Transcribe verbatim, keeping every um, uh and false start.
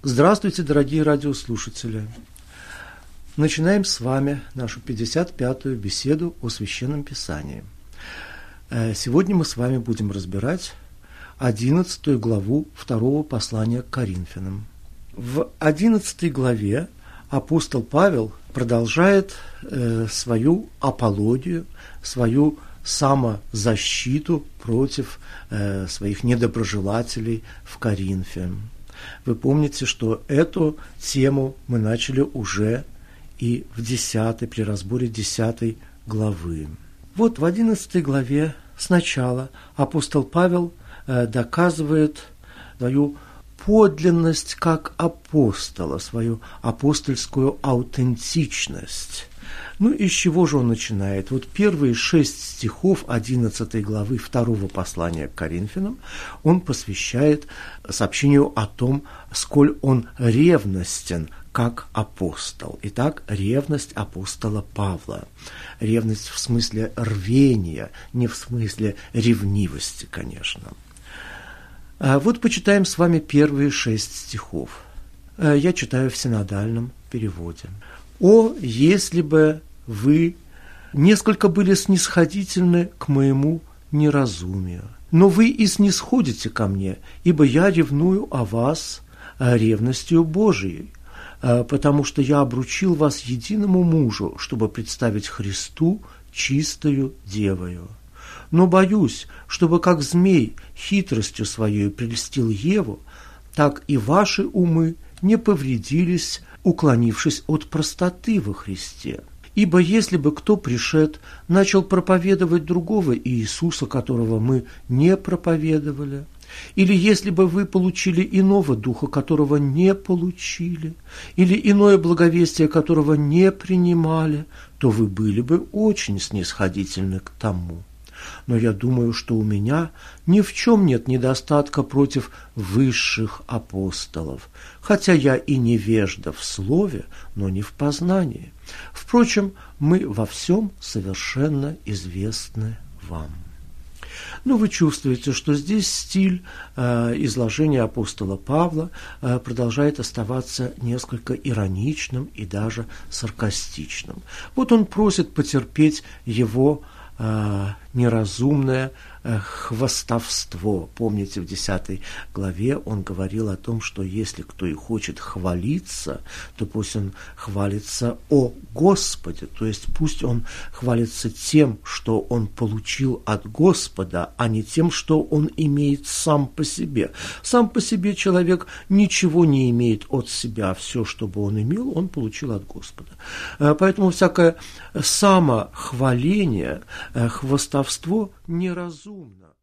Здравствуйте, дорогие радиослушатели! Начинаем с вами нашу пятьдесят пятую беседу о Священном Писании. Сегодня мы с вами будем разбирать одиннадцатую главу второго послания к Коринфянам. В одиннадцатой главе апостол Павел продолжает э, свою апологию, свою самозащиту против э, своих недоброжелателей в Коринфе. Вы помните, что эту тему мы начали уже и в десятой, при разборе десятой главы. Вот в одиннадцатой главе сначала апостол Павел э, доказывает свою подлинность как апостола, свою апостольскую аутентичность. Ну, из чего же он начинает? Вот первые шесть стихов одиннадцатой главы второго послания к Коринфянам он посвящает сообщению о том, сколь он ревностен как апостол. Итак, ревность апостола Павла. Ревность в смысле рвения, не в смысле ревнивости, конечно. А вот почитаем с вами первые шесть стихов. Я читаю в синодальном переводе. «О, если бы вы несколько были снисходительны к моему неразумию, но вы и снисходите ко мне, ибо я ревную о вас ревностью Божией, потому что я обручил вас единому мужу, чтобы представить Христу чистою девою. Но боюсь, чтобы как змей хитростью своей прельстил Еву, так и ваши умы не повредились, уклонившись от простоты во Христе. Ибо если бы кто пришед, начал проповедовать другого Иисуса, которого мы не проповедовали, или если бы вы получили иного духа, которого не получили, или иное благовестие, которого не принимали, то вы были бы очень снисходительны к тому. Но я думаю, что у меня ни в чем нет недостатка против высших апостолов, хотя я и невежда в слове, но не в познании. Впрочем, мы во всем совершенно известны вам». Ну, вы чувствуете, что здесь стиль э, изложения апостола Павла э, продолжает оставаться несколько ироничным и даже саркастичным. Вот он просит потерпеть его э, неразумное э, хвастовство. Помните, в десятой главе он говорил о том, что если кто и хочет хвалиться, то пусть он хвалится о Господе, то есть пусть он хвалится тем, что он получил от Господа, а не тем, что он имеет сам по себе. Сам по себе человек ничего не имеет от себя, все, что бы он имел, он получил от Господа. Поэтому всякое самохваление, хвастовство неразумно.